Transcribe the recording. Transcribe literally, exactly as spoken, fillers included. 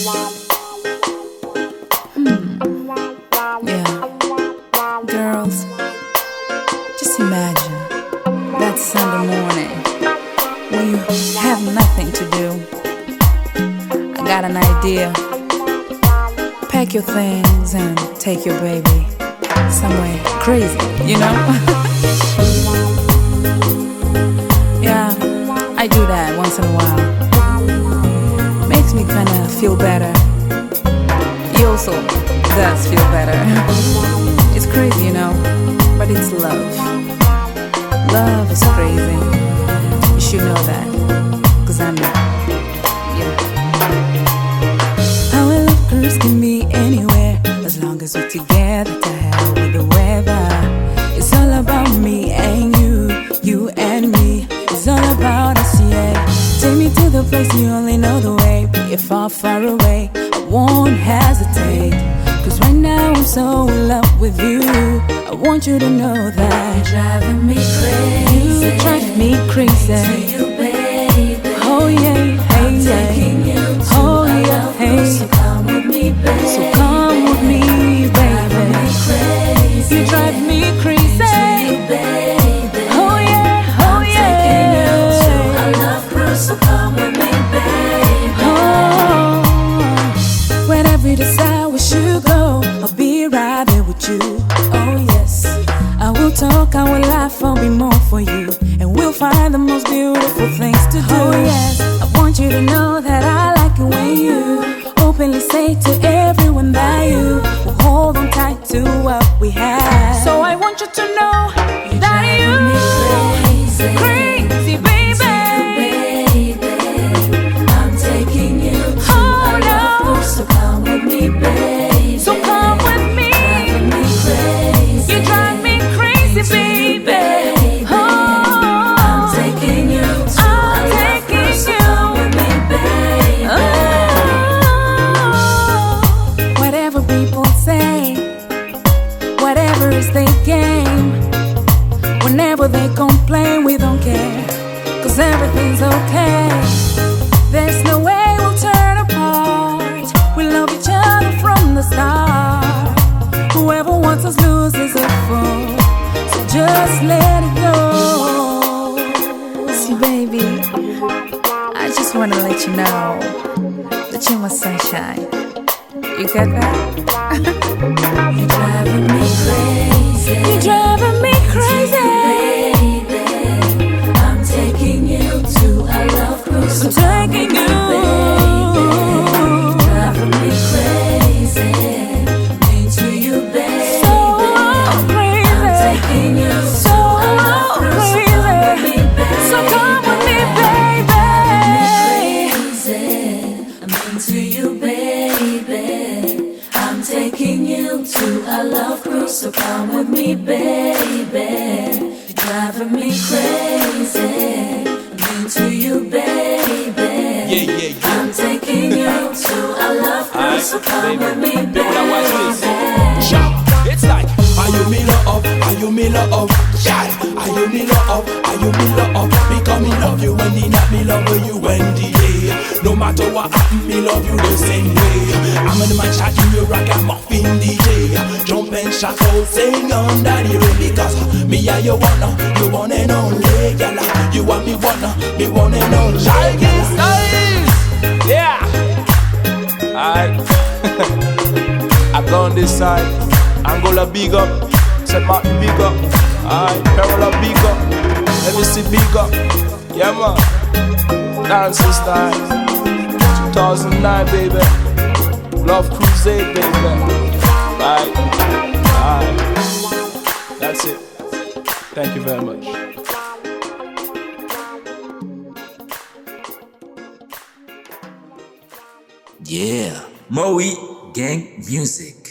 Yeah, girls, just imagine that Sunday morning when you have nothing to do. I got an idea. Pack your things and take your baby somewhere crazy, you know? Yeah, I do that once in a while. Makes me kinda feel better. You also does feel better. It's crazy, you know, but it's love. Love is crazy. You should know that, cause I'm not. Yeah. Our love cruise can be anywhere, as long as we're together. To hell with the weather. It's all about me and you, you and me. It's all about us, yeah. Take me to the place you only know the way. Be it far, far away, I won't hesitate. Cause right now I'm so in love with you. I want you to know that you're driving me crazy. You drive me crazy. To you, baby. Oh yeah, hey, I'm yeah. Taking you to oh yeah, hey. So come with me, baby. So come with me, baby. Me crazy. You drive me crazy. To you, baby. Oh yeah, oh I'm yeah. Taking you to a love cruise. So come with me, baby. Oh, wherever you decide we should go, I'll be right there with you. Oh yes, I will talk, I will laugh, I'll be more for you, and we'll find the most beautiful things to do. Oh yes, I want you to know that I like it when you openly say to everyone that you will hold on tight to what we have. So I want you to know you're that you crazy, crazy baby. baby. I'm taking you to oh, a love no. So come with me, baby. So come with me. Driving me crazy. You drive me crazy, baby. Oh, I'm taking you to I'm a taking love so come with me, baby. Oh, whatever people say, whatever is their game, whenever they complain, we don't care, cause everything's okay. There's no way we'll turn apart. We love each other from the start. Whoever wants us loses a fool, so just let it go. See baby, I just wanna let you know that you're my sunshine. You get that? You're driving me crazy. You're driving me crazy. Baby, I'm taking you to a love cruise. I'm taking you. Baby, you're driving me crazy. Into you, baby. So crazy. I'm taking you so to a love cruise. Crazy. So come with me, baby. I'm into you, baby. I'm taking you to a love cruise. So come with me, baby. You're driving me crazy. I'm into you, baby. Yeah, yeah, yeah. I'm taking you to a love cruise. So come with me, baby. It's like, are you me love up? Are you me love up? Yeah. Are you me love up? Are you me love up? Because me love you when the night, me love you when the day. No matter what happen, me love you the same way. I'm in the man shocking you rock and muffin D J. Jump and shout out, sing on daddy really. Because me and you wanna, you want and only. Yalla, you want me wanna, me want and only. Shaggy Styles, yeah. Alright. I go on this side, Angola big up, Saint Martin big up, alright, Perola big up, let me see big up, yeah man, dancing style, two thousand nine baby, Love Crusade baby, alright, alright, that's it, thank you very much. Yeah, Moe Gang Music.